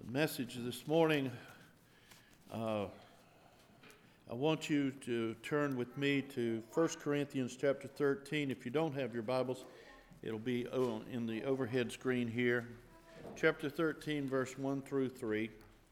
message this morning, I want you to turn with me to 1 Corinthians chapter 13. If you don't have your Bibles, it'll be in the overhead screen here. Chapter 13, verse 1 through 3.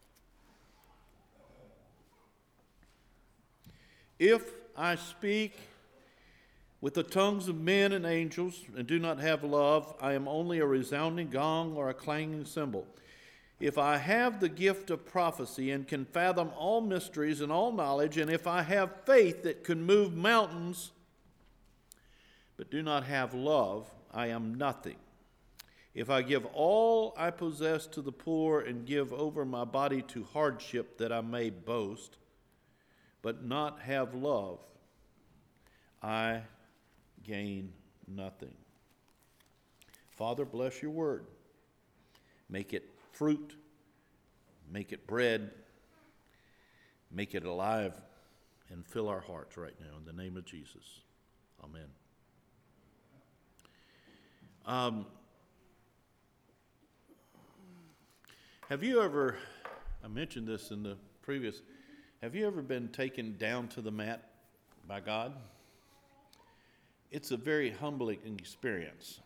If I speak with the tongues of men and angels and do not have love, I am only a resounding gong or a clanging cymbal. If I have the gift of prophecy and can fathom all mysteries and all knowledge, and if I have faith that can move mountains, but do not have love, I am nothing. If I give all I possess to the poor and give over my body to hardship that I may boast, but not have love, I gain nothing. Father, bless your word. Make it fruit, make it bread, make it alive, and fill our hearts right now in the name of Jesus. Amen. Have you ever, I mentioned this in the previous, have you ever been taken down to the mat by God? It's a very humbling experience.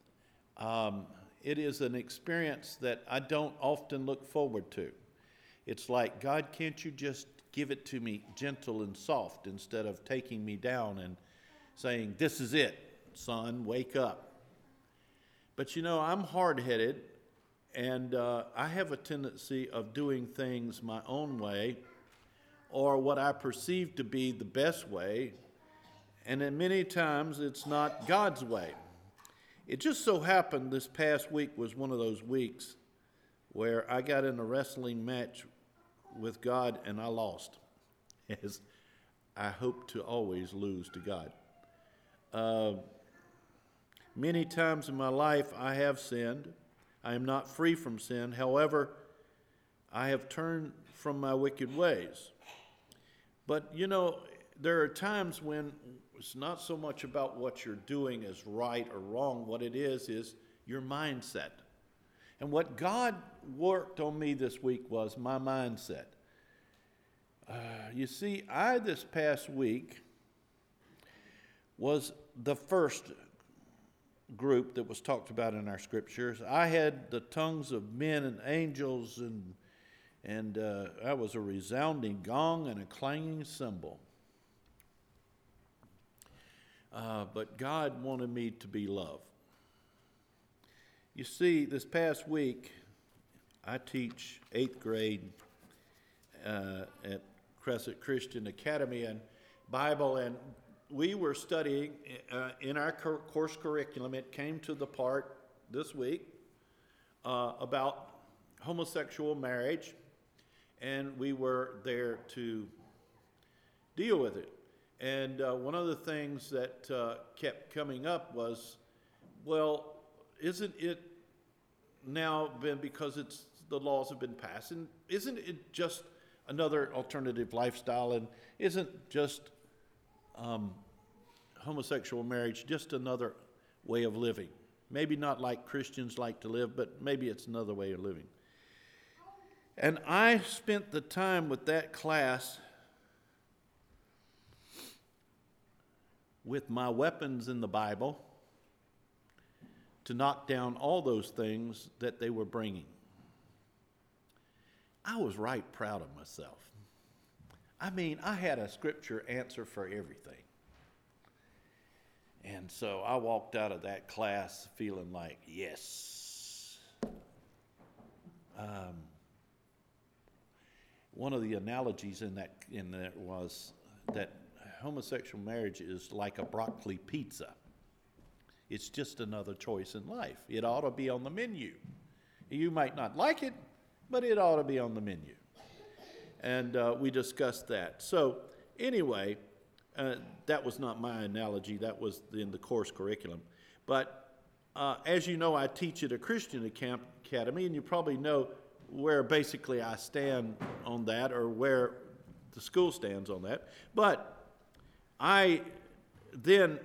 It is an experience that I don't often look forward to. It's like, God, can't you just give it to me gentle and soft instead of taking me down and saying, this is it, son, wake up. But you know, I'm hard-headed, and I have a tendency of doing things my own way or what I perceive to be the best way, and then many times it's not God's way. It just so happened this past week was one of those weeks where I got in a wrestling match with God and I lost, as I hope to always lose to God. Many times in my life I have sinned. I am not free from sin. However, I have turned from my wicked ways. But, you know, there are times when it's not so much about what you're doing as right or wrong. What it is your mindset. And what God worked on me this week was my mindset. You see, this past week was the first group that was talked about in our scriptures. I had the tongues of men and angels, and that was a resounding gong and a clanging cymbal. But God wanted me to be love. You see, this past week, I teach 8th grade at Crescent Christian Academy and Bible, and we were studying in our course curriculum. It came to the part this week about homosexual marriage, and we were there to deal with it. And one of the things that kept coming up was, well, isn't it now been, because the laws have been passed, and isn't it just another alternative lifestyle, and isn't just homosexual marriage just another way of living? Maybe not like Christians like to live, but maybe it's another way of living. And I spent the time with that class with my weapons in the Bible to knock down all those things that they were bringing. I was right proud of myself. I mean, I had a scripture answer for everything. And so I walked out of that class feeling like, yes. One of the analogies in there was that homosexual marriage is like a broccoli pizza. It's just another choice in life. It ought to be on the menu. You might not like it, but it ought to be on the menu. And we discussed that. So anyway, that was not my analogy. That was in the course curriculum. But as you know, I teach at a Christian academy, and you probably know where basically I stand on that, or where the school stands on that. But I then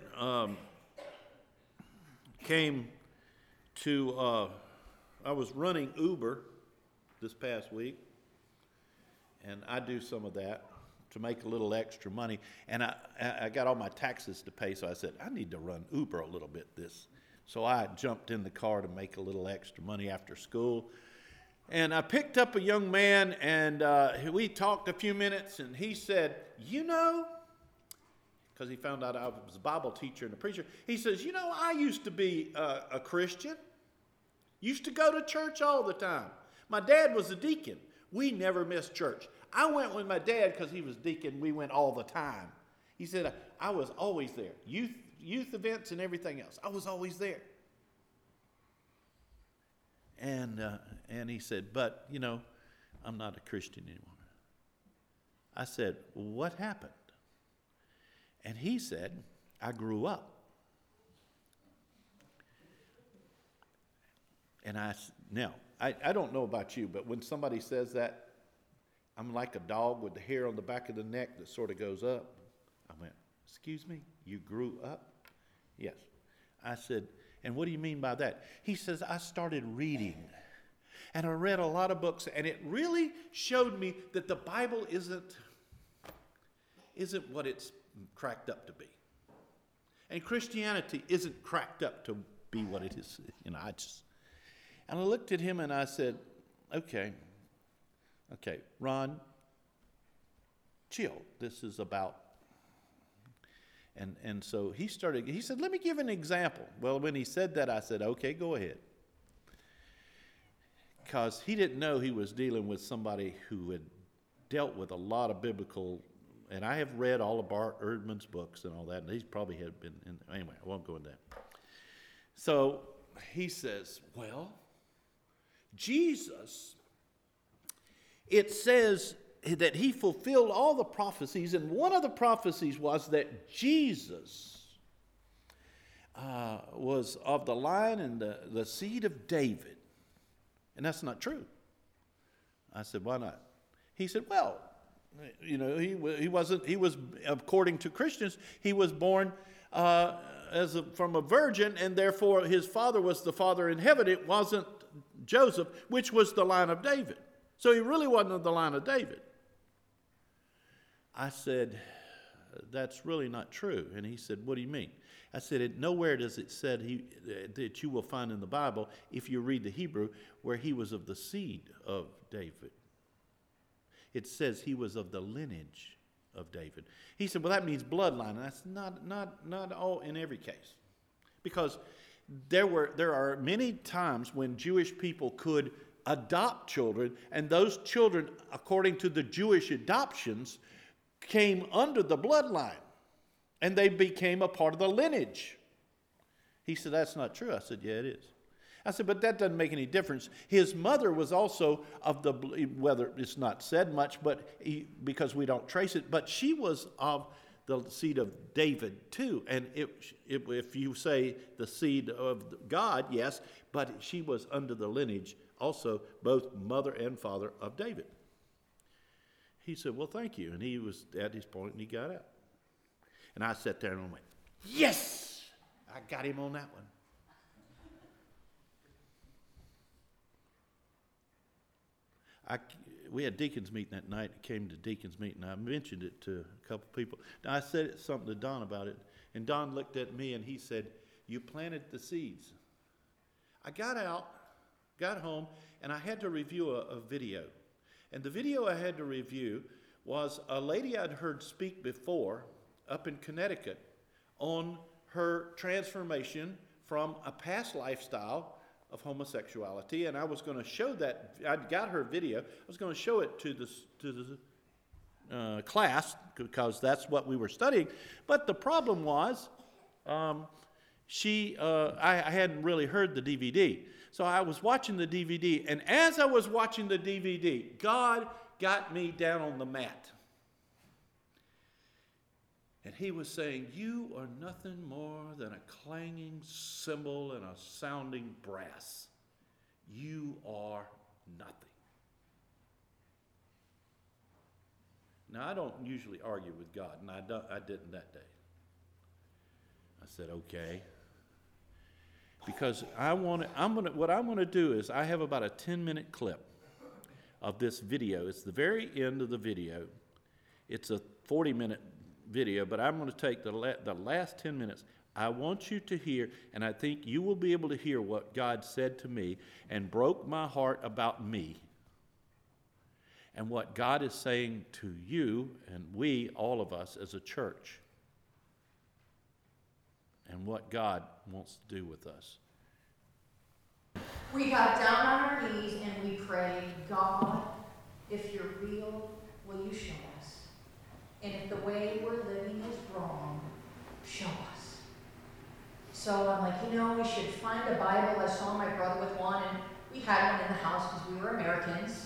came to, I was running Uber this past week, and I do some of that to make a little extra money. And I got all my taxes to pay, so I said, I need to run Uber a little bit this. So I jumped in the car to make a little extra money after school. And I picked up a young man, and we talked a few minutes, and he said, you know, because he found out I was a Bible teacher and a preacher, he says, you know, I used to be a Christian. Used to go to church all the time. My dad was a deacon. We never missed church. I went with my dad because he was deacon. We went all the time. He said, I was always there. Youth events and everything else. I was always there. And he said, but, you know, I'm not a Christian anymore. I said, well, what happened? And he said, I grew up. And I don't know about you, but when somebody says that, I'm like a dog with the hair on the back of the neck that sort of goes up. I went, excuse me, you grew up? Yes. I said, and what do you mean by that? He says, I started reading. And I read a lot of books, and it really showed me that the Bible isn't what it's cracked up to be. And Christianity isn't cracked up to be what it is. You know, and I looked at him and I said, okay, Ron, chill. This is about. And so he said, let me give an example. Well, when he said that, I said, okay, go ahead. Because he didn't know he was dealing with somebody who had dealt with a lot of biblical, and I have read all of Bart Ehrman's books and all that, and he's probably had been, anyway, I won't go into that. So he says, well, Jesus, it says that he fulfilled all the prophecies, and one of the prophecies was that Jesus was of the line and the seed of David. And that's not true. I said, why not? He said, well, you know, he was, according to Christians, he was born from a virgin, and therefore his father was the Father in heaven. It wasn't Joseph, which was the line of David. So he really wasn't of the line of David. I said, that's really not true. And he said, what do you mean? I said, nowhere does it said that you will find in the Bible, if you read the Hebrew, where he was of the seed of David. It says he was of the lineage of David. He said, well, that means bloodline. And that's not all in every case. Because there are many times when Jewish people could adopt children, and those children, according to the Jewish adoptions, came under the bloodline, and they became a part of the lineage. He said, that's not true. I said, yeah, it is. I said, but that doesn't make any difference. His mother was also of the, whether it's not said much, but because we don't trace it, but she was of the seed of David too. And if you say the seed of God, yes, but she was under the lineage also, both mother and father of David. He said, well, thank you. And he was at his point, and he got out. And I sat there and went, yes! I got him on that one. We had deacons meeting that night. It came to deacons meeting. I mentioned it to a couple people. Now, I said something to Don about it, and Don looked at me, and he said, you planted the seeds. I got out, got home, and I had to review a video. And the video I had to review was a lady I'd heard speak before up in Connecticut on her transformation from a past lifestyle of homosexuality. And I was going to show that. I'd got her video. I was going to show it to the class because that's what we were studying. But the problem was I hadn't really heard the DVD. So I was watching the DVD, and as I was watching the DVD, God got me down on the mat. And he was saying, you are nothing more than a clanging cymbal and a sounding brass. You are nothing. Now, I don't usually argue with God, and I didn't that day. I said, okay. Because what I'm going to do is I have about a 10-minute clip. of this video. It's the very end of the video. It's a 40-minute video, but I'm going to take the last 10 minutes. I want you to hear, and I think you will be able to hear what God said to me and broke my heart about me, and what God is saying to you and we, all of us as a church, and what God wants to do with us. We got down on our knees and we prayed, God, if you're real, will you show us? And if the way we're living is wrong, show us. So I'm like, we should find a Bible. I saw my brother with one, and we had one in the house because we were Americans.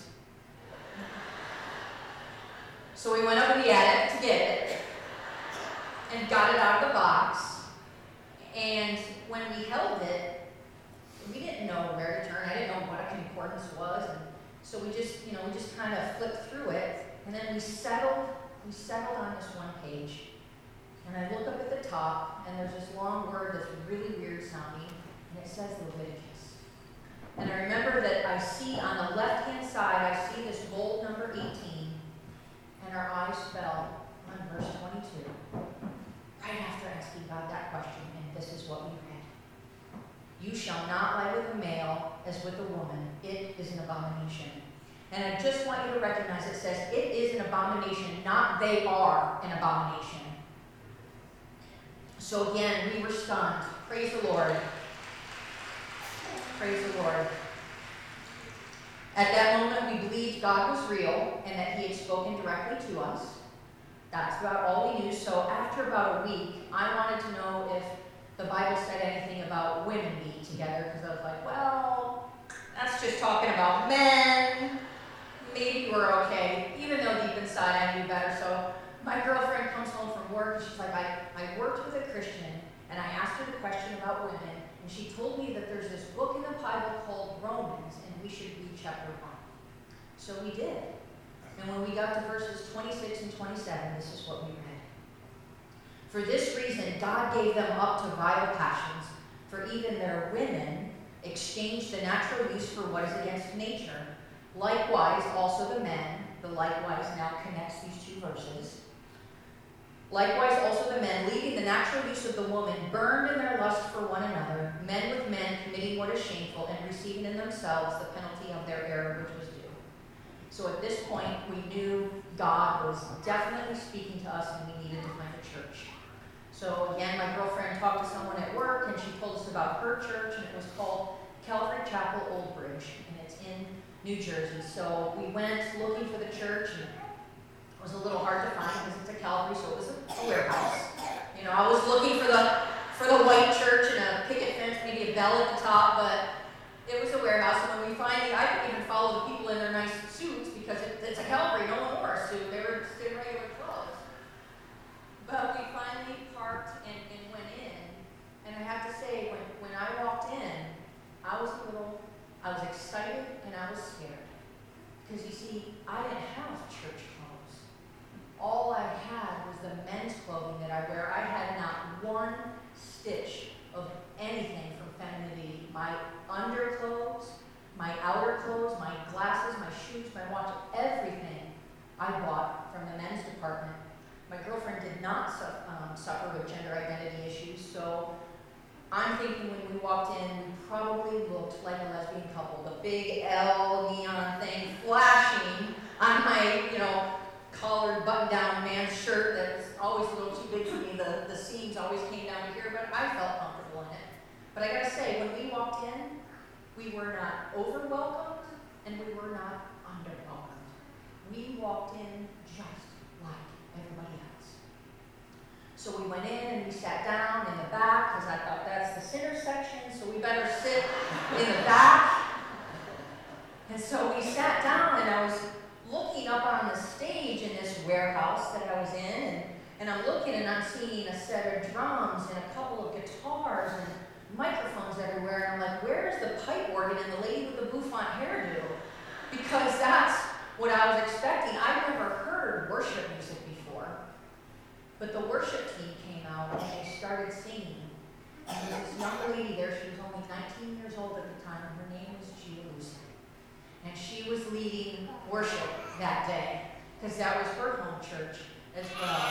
So we went over to the attic to get it and got it out of the box. And when we held it, we didn't know where to turn. I didn't know what a concordance was. And so we just kind of flipped through it. And then we settled on this one page. And I look up at the top, and there's this long word that's really weird sounding, and it says Leviticus. And I remember that I see on the left-hand side, I see this bold number 18, and our eyes fell on verse 22. Right after asking God that question, and this is what we read. You shall not lie with a male as with a woman. It is an abomination. And I just want you to recognize it says it is an abomination, not they are an abomination. So again, we were stunned. Praise the Lord. Praise the Lord. At that moment, we believed God was real and that he had spoken directly to us. That's about all we knew. So after about a week, I wanted to know if the Bible said anything about women being together, because I was like, well, that's just talking about men. Maybe we're okay, even though deep inside I knew better. So my girlfriend comes home from work, and she's like, I worked with a Christian, and I asked her the question about women, and she told me that there's this book in the Bible called Romans, and we should read chapter 1. So we did. And when we got to verses 26 and 27, this is what we read. For this reason, God gave them up to vile passions, for even their women exchanged the natural use for what is against nature. Likewise, also the men, the likewise now connects these two verses. Likewise, also the men, leaving the natural use of the woman, burned in their lust for one another, men with men committing what is shameful, and receiving in themselves the penalty of their error which was due. So at this point, we knew God was definitely speaking to us, and we needed to find a church. So again, my girlfriend talked to someone at work, and she told us about her church, and it was called Calvary Chapel Old Bridge, and it's in New Jersey. So we went looking for the church, and it was a little hard to find because it's a Calvary, so it was a warehouse. I was looking for the white church and a picket fence, maybe a bell at the top, but it was a warehouse. And when we finally, I couldn't even follow the people in their nice suits because it's a Calvary. No one wore a suit. They were just in regular clothes. But we finally parked and went in. And I have to say, when I walked in, I was excited and I was scared. Because you see, I didn't have church clothes. All I had was the men's clothing that I wear. I had not one stitch of anything from femininity. My underclothes, my outer clothes, my glasses, my shoes, my watch, everything I bought from the men's department. My girlfriend did not suffer with gender identity issues, so I'm thinking when we walked in, we probably looked like a lesbian couple. The big L neon thing flashing on my, collared button-down man's shirt that was always a little too big for me. The seams always came down to here, but I felt comfortable in it. But I gotta say, when we walked in, we were not over-welcomed, and we were not under-welcomed. We walked in just like everybody else. So we went in and we sat down in the back, because I thought that's the sinner section, so we better sit in the back. And so we sat down, and I was looking up on the stage in this warehouse that I was in, and I'm looking and I'm seeing a set of drums and a couple of guitars and microphones everywhere, and I'm like, where's the pipe organ and the lady with the bouffant hairdo? Because that's what I was expecting. I've never heard worship music before. But the worship team came out and they started singing. And there was this young lady there, she was only 19 years old at the time, and her name was Gia Lucid. and she was leading worship that day, because that was her home church as well.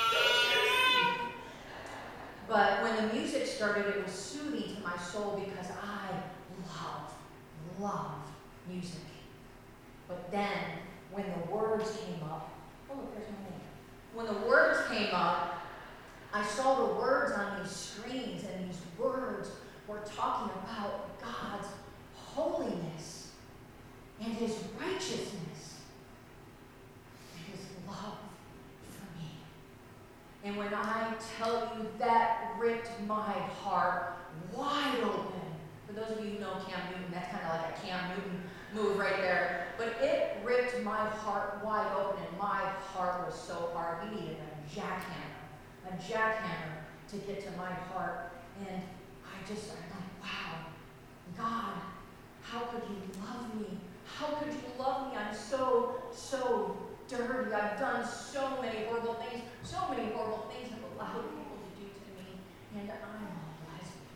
But when the music started, it was soothing to my soul because I love music. But then, when the words came up, oh look, there's my name. When the words came up, I saw the words on these screens, and these words were talking about God's holiness and his righteousness and his love for me. And when I tell you, that ripped my heart wide open. For those of you who know Cam Newton, that's kind of like a Cam Newton move right there. But it ripped my heart wide open, and my heart was so hard. We needed a jackhammer to get to my heart. And I'm like, wow, God, how could you love me? How could you love me? I'm so dirty. I've done so many horrible things I've allowed people to do to me, and I'm a lesbian.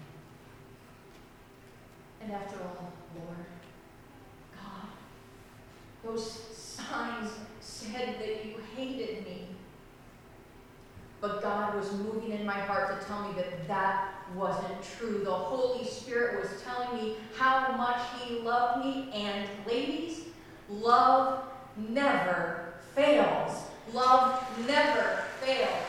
And after all, Lord, God, those signs said that you hated me. But God was moving in my heart to tell me that that wasn't true. The Holy Spirit was telling me how much he loved me. And ladies, love never fails. Love never fails.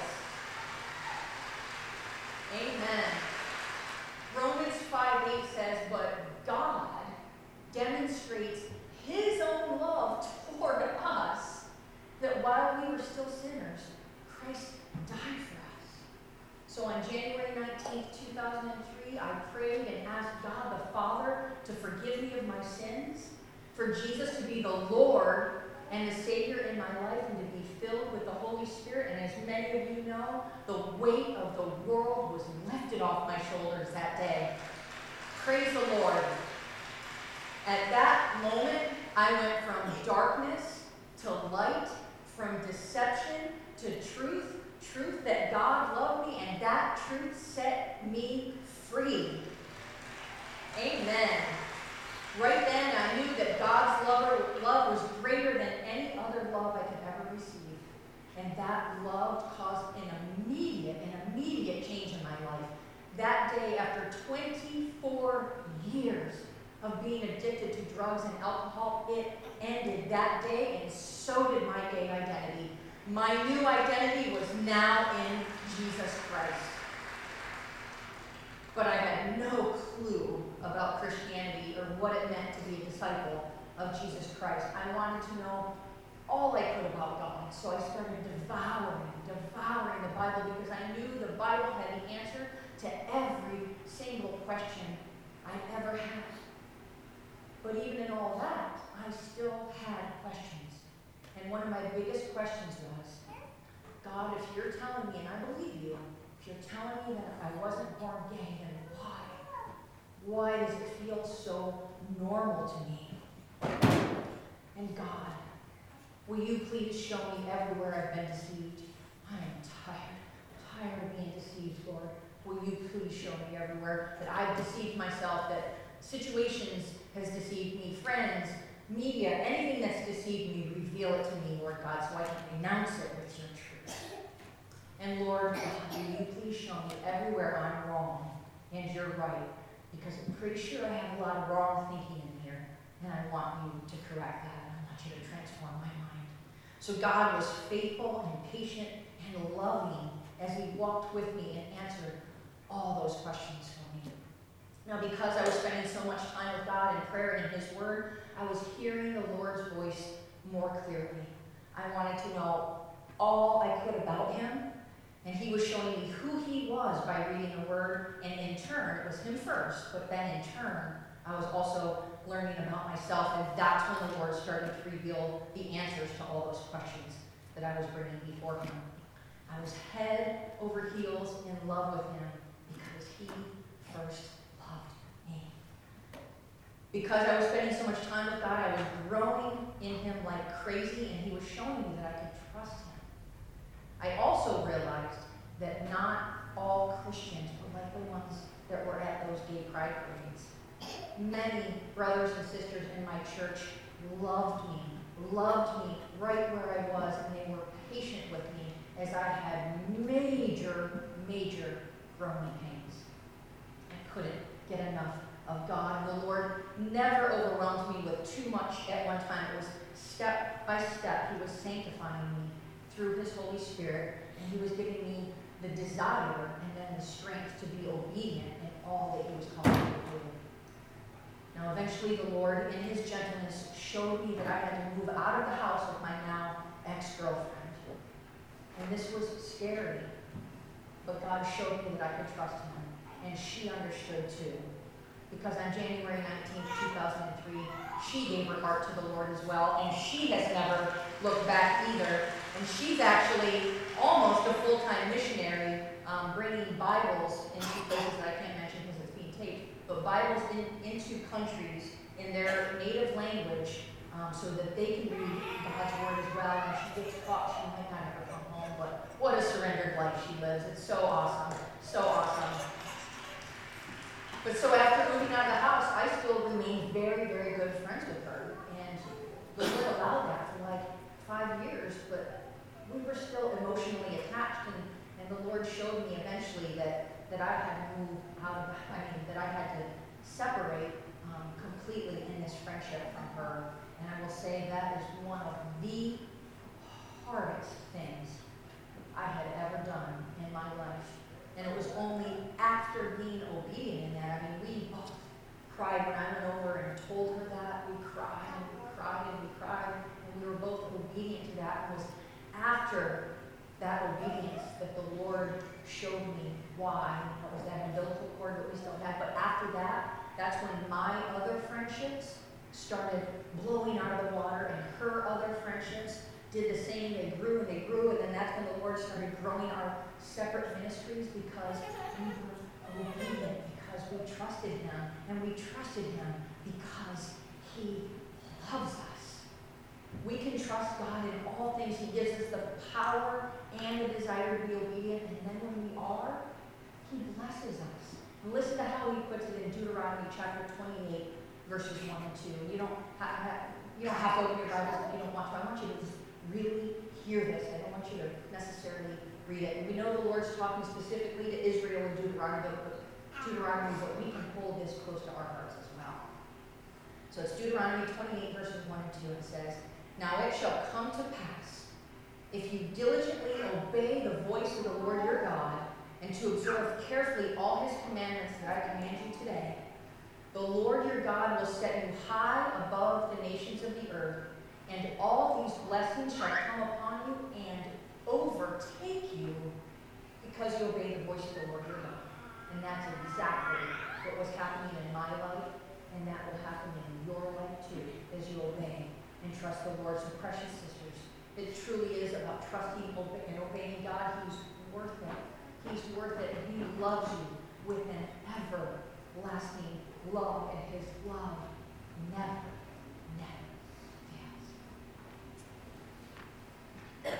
Amen. Romans 5:8 says, but God demonstrates his own love toward us, that while we were still sinners, Christ died for us. So on January 19th, 2003, I prayed and asked God the Father to forgive me of my sins, for Jesus to be the Lord and the Savior in my life, and to be filled with the Holy Spirit. And as many of you know, the weight of the world was lifted off my shoulders that day. Praise the Lord. At that moment, I went from darkness to light, from deception to truth that God loved me, and that truth set me free. Amen. Right then, I knew that God's love was greater than any other love I could ever receive. And that love caused an immediate change in my life. That day, after 24 years of being addicted to drugs and alcohol, it ended that day, and so did my gay identity. My new identity was now in Jesus Christ. But I had no clue about Christianity or what it meant to be a disciple of Jesus Christ. I wanted to know all I could about God. So I started devouring the Bible, because I knew the Bible had the answer to every single question I ever had. But even in all that, I still had questions. And one of my biggest questions was, God, if you're telling me, and I believe you, if you're telling me that I wasn't born gay, then why? Why does it feel so normal to me? And God, will you please show me everywhere I've been deceived? I am tired of being deceived, Lord. Will you please show me everywhere that I've deceived myself, that situations has deceived me, friends, media, anything that's deceived me, reveal it to me, Lord God, so I can renounce it with your truth. And Lord God, will you please show me everywhere I'm wrong and you're right, because I'm pretty sure I have a lot of wrong thinking in here, and I want you to correct that, and I want you to transform my mind. So God was faithful and patient and loving as he walked with me and answered all those questions for me. Now, because I was spending so much time with God in prayer and his word, I was hearing the Lord's voice more clearly. I wanted to know all I could about him, and he was showing me who he was by reading the word, and in turn, it was him first, but then in turn, I was also learning about myself, and that's when the Lord started to reveal the answers to all those questions that I was bringing before him. I was head over heels in love with him because he first loved me. Because I was spending so much time with God, I was growing in him like crazy, and he was showing me that I could trust him. I also realized that not all Christians were like the ones that were at those gay pride parades. Many brothers and sisters in my church loved me right where I was, and they were patient with me as I had major growing pains. I couldn't get enough of God. The Lord never overwhelmed me with too much at one time. It was step by step. He was sanctifying me through His Holy Spirit, and He was giving me the desire and then the strength to be obedient in all that He was calling me to do. Now, eventually, the Lord, in His gentleness, showed me that I had to move out of the house with my now ex-girlfriend. And this was scary, but God showed me that I could trust Him, and she understood too. Because on January 19th, 2003, she gave her heart to the Lord as well, and she has never looked back either. And she's actually almost a full-time missionary, bringing Bibles into places that I can't mention because it's being taped, but Bibles into countries in their native language so that they can read God's Word as well. And she gets taught. She might not ever come home, but what a surrendered life she lives. It's so awesome. So awesome. But so after moving out of the house, I still remained very good friends with her. And the Lord allowed that for like 5 years, but we were still emotionally attached. And the Lord showed me eventually that I had to move out of, that I had to separate completely in this friendship from her. And I will say that is one of the hardest things I had ever done in my life. And it was only after being obedient in that. We both cried when I went over and told her that. We cried and we cried and we cried. And we were both obedient to that. It was after that obedience that the Lord showed me why. That was that umbilical cord that we still had. But after that, that's when my other friendships started blowing out of the water, and her other friendships did the same. They grew, and then that's when the Lord started growing our separate ministries because we were obedient, because we trusted Him, and we trusted Him because He loves us. We can trust God in all things. He gives us the power and the desire to be obedient, and then when we are, He blesses us. And listen to how He puts it in Deuteronomy chapter 28, verses 1 and 2. You don't have to open your Bibles if you don't want to. I want you to just really hear this. I don't want you to necessarily read it. And we know the Lord's talking specifically to Israel in Deuteronomy, but we can hold this close to our hearts as well. So it's Deuteronomy 28, verses 1 and 2. It says, "Now it shall come to pass, if you diligently obey the voice of the Lord your God, and to observe carefully all His commandments that I command you today, the Lord your God will set you high above the nations of the earth, and all these blessings shall come upon you and overtake you because you obey the voice of the Lord your God." And that's exactly what was happening in my life, and that will happen in your life too, as you obey and trust the Lord. So precious sisters, it truly is about trusting and obeying God. He's worth it. He's worth it, and He loves you with an everlasting love, and His love never fails.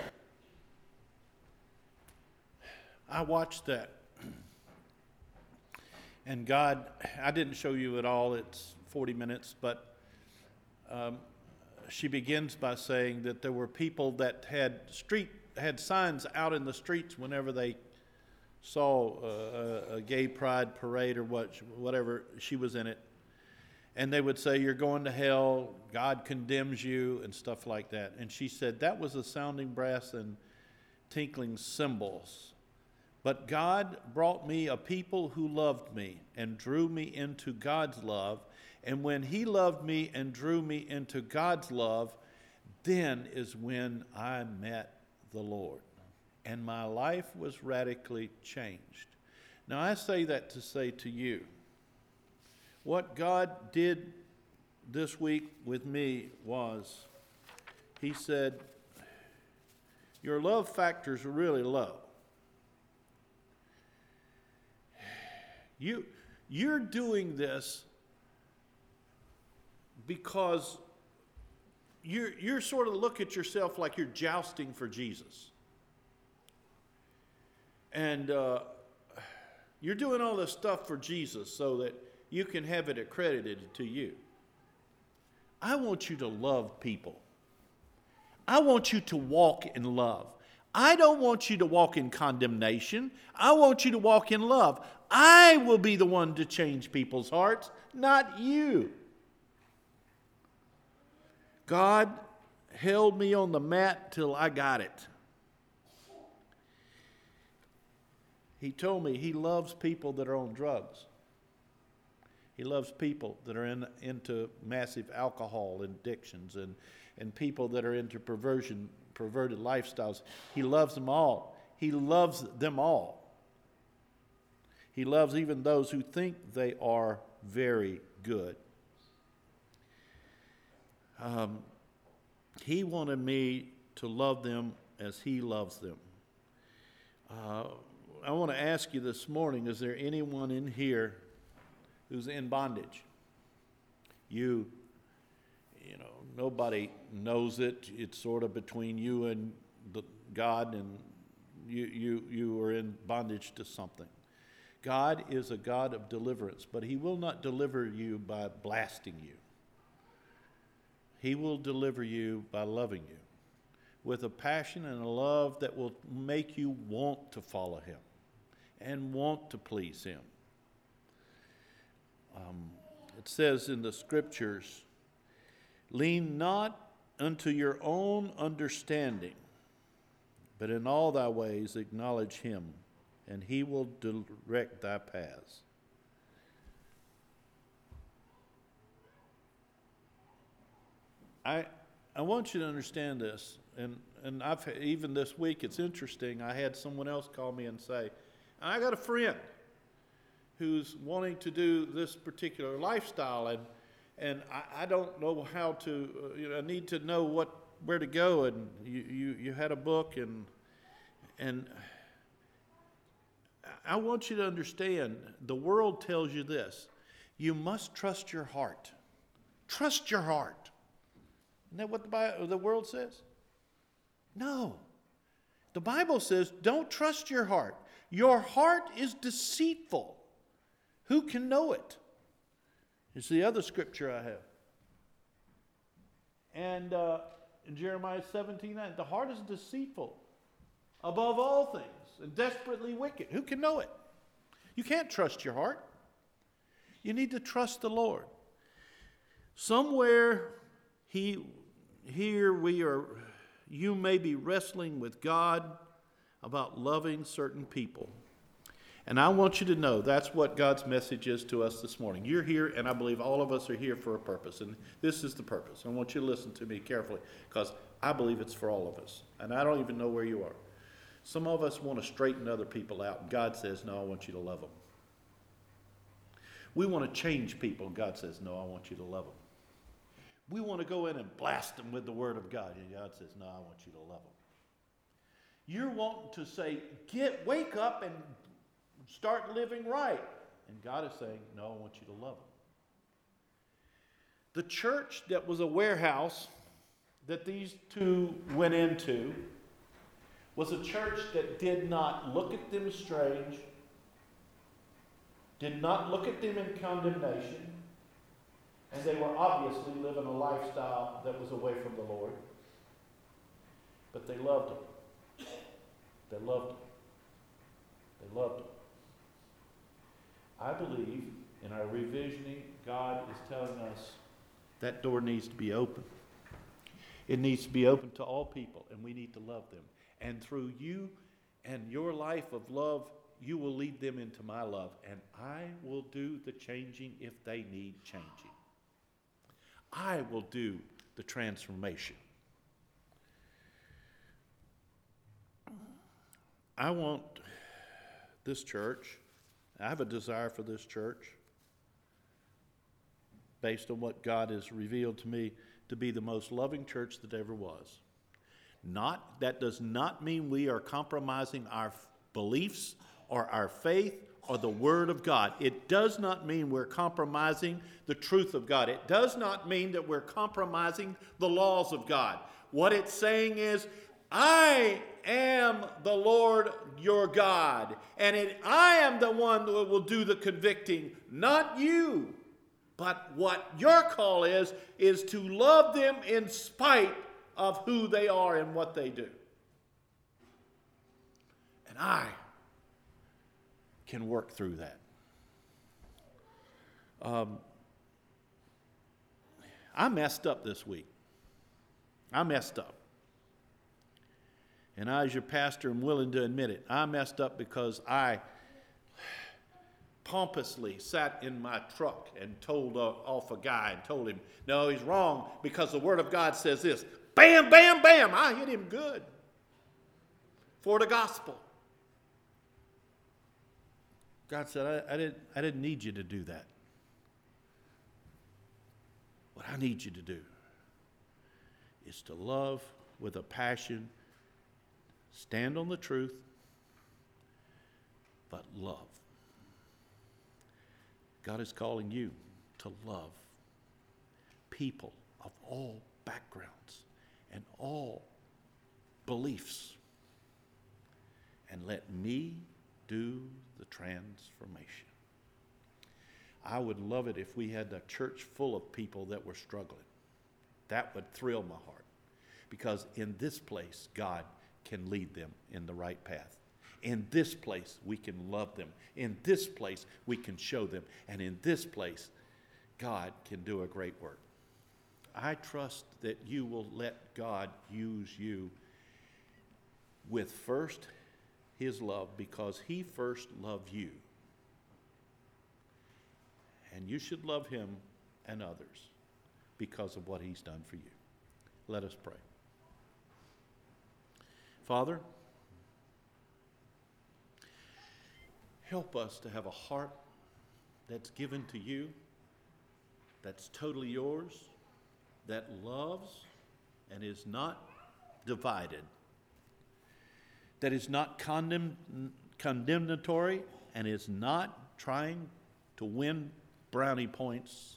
I watched that. And God, I didn't show you it all, it's 40 minutes, but she begins by saying that there were people that had signs out in the streets whenever they saw a gay pride parade or whatever, she was in it. And they would say, "You're going to hell, God condemns you," and stuff like that. And she said that was the sounding brass and tinkling cymbals. But God brought me a people who loved me and drew me into God's love. And when He loved me and drew me into God's love, then is when I met the Lord. And my life was radically changed. Now I say that to say to you, what God did this week with me was, He said, your love factors are really low. You're doing this because you're sort of look at yourself like you're jousting for Jesus. And you're doing all this stuff for Jesus so that you can have it accredited to you. I want you to love people. I want you to walk in love. I don't want you to walk in condemnation. I want you to walk in love. I will be the one to change people's hearts, not you. God held me on the mat till I got it. He told me he loves people that are on drugs. He loves people that are into massive alcohol addictions and people that are into perverted lifestyles. He loves them all. He loves them all. He loves even those who think they are very good. He wanted me to love them as he loves them. I want to ask you this morning, is there anyone in here who's in bondage? You know, nobody knows it. It's sort of between you and God, and you are in bondage to something. God is a God of deliverance, but he will not deliver you by blasting you. He will deliver you by loving you with a passion and a love that will make you want to follow him and want to please him. It says in the scriptures, lean not unto your own understanding, but in all thy ways acknowledge him, and he will direct thy paths. I want you to understand this, and even this week it's interesting. I had someone else call me and say, I got a friend who's wanting to do this particular lifestyle, and I don't know how to. I need to know where to go. And you had a book, and I want you to understand. The world tells you this: you must trust your heart. Trust your heart. Isn't that what the world says? No. The Bible says, don't trust your heart. Your heart is deceitful. Who can know it? It's the other scripture I have. And in Jeremiah 17:9, the heart is deceitful above all things and desperately wicked. Who can know it? You can't trust your heart. You need to trust the Lord. Somewhere you may be wrestling with God about loving certain people. And I want you to know that's what God's message is to us this morning. You're here, and I believe all of us are here for a purpose. And this is the purpose. I want you to listen to me carefully, because I believe it's for all of us. And I don't even know where you are. Some of us want to straighten other people out. And God says, no, I want you to love them. We want to change people. And God says, no, I want you to love them. We want to go in and blast them with the word of God. And God says, no, I want you to love them. You're wanting to say, wake up and start living right. And God is saying, no, I want you to love them. The church that was a warehouse that these two went into was a church that did not look at them strange, did not look at them in condemnation, and they were obviously living a lifestyle that was away from the Lord. But they loved him. They loved him. They loved him. I believe in our revisioning, God is telling us that door needs to be open. It needs to be open to all people, and we need to love them. And through you and your life of love, you will lead them into my love, and I will do the changing if they need changing. I will do the transformation. I want this church, I have a desire for this church, based on what God has revealed to me, to be the most loving church that ever was. That does not mean we are compromising our beliefs or our faith or the Word of God. It does not mean we're compromising the truth of God. It does not mean that we're compromising the laws of God. What it's saying is, I am the Lord your God, and I am the one that will do the convicting, not you. But what your call is to love them in spite of who they are and what they do. And I can work through that. I messed up this week. I messed up. And I, as your pastor, am willing to admit it. I messed up because I pompously sat in my truck and told off a guy and told him, no, he's wrong because the Word of God says this. Bam, bam, bam. I hit him good for the gospel. God said, I didn't need you to do that. What I need you to do is to love with a passion, stand on the truth, but love. God is calling you to love people of all backgrounds and all beliefs. And let me do the transformation. I would love it if we had a church full of people that were struggling. That would thrill my heart. Because in this place, God can lead them in the right path. In this place, we can love them. In this place, we can show them. And in this place, God can do a great work. I trust that you will let God use you with first His love, because He first loved you. And you should love Him and others because of what He's done for you. Let us pray. Father, help us to have a heart that's given to you, that's totally yours, that loves and is not divided, that is not condemnatory and is not trying to win brownie points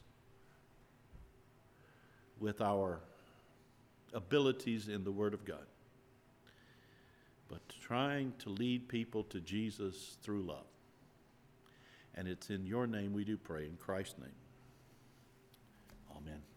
with our abilities in the Word of God, but trying to lead people to Jesus through love. And it's in your name we do pray, in Christ's name. Amen.